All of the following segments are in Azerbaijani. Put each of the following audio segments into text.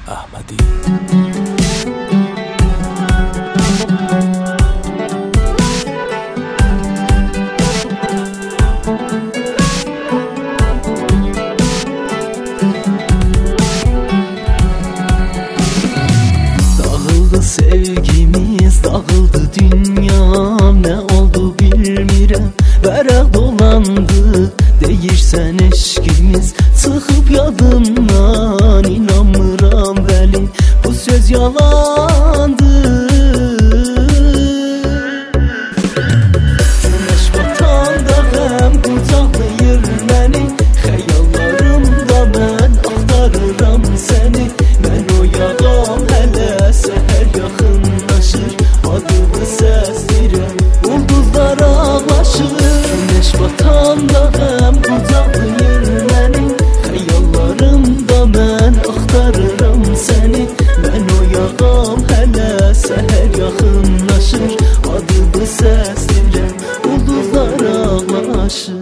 Ahmadi. Dağıldı sevgimiz, dağıldı dünyam, ne oldu bilmirəm. Vərəq dolandı, deyirsən eşkimiz, çıxıb yadımdan, inanmıram vəli, bu söz yalandı. Güneş batanda qəm qucaqlayır məni, xəyallarımda mən axtarıram səni. Mən oyağam hələ səhər yaxınlaşır, adımı səsləyirəm, ulduzlar ağlaşır. Güneş batanda qəm qucaqlayır məni, xəyallarımda mən axtarıram səni. Mən oyağam hələ səhər yaxınlaşır, adımı səsləyirəm, ulduzlar ağlaşır.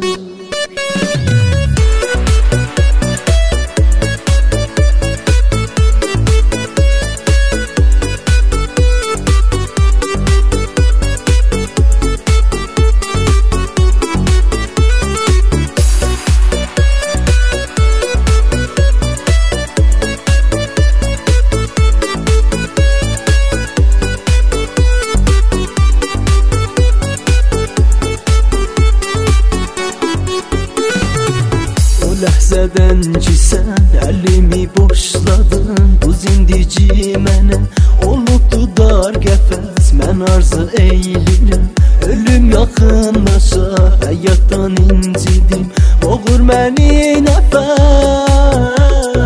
Ləhzədən ki sən əlimi boşladın, bu zindici mənə olubdu dar qəfəs. Mən arzu eylirəm, ölüm yaxınlaşa, həyatdan incidim, boğur məni nəfəs.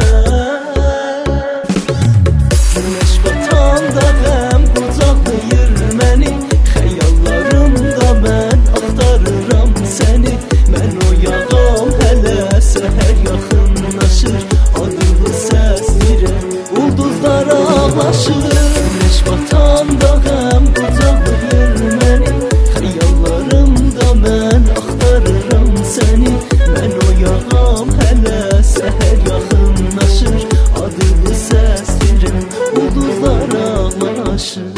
Güneş batanda qəm qucaqlayır məni, xəyallarımda mən axtarıram səni. Mən oyağam hələ səhər yaxınlaşır, adımı səsləyirəm, ulduzlar ağlaşır. Güneş batanda qəm qucaqlayır məni, xəyallarımda mən axtarıram səni. Mən oyağam hələ səhər yaxınlaşır, adımı səsləyirəm, ulduzlar ağlaşır.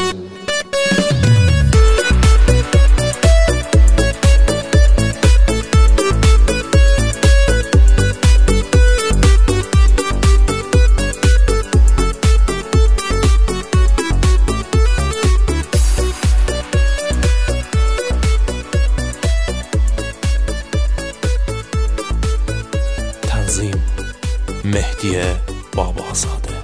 Tanzim Mehdiye Babazadə.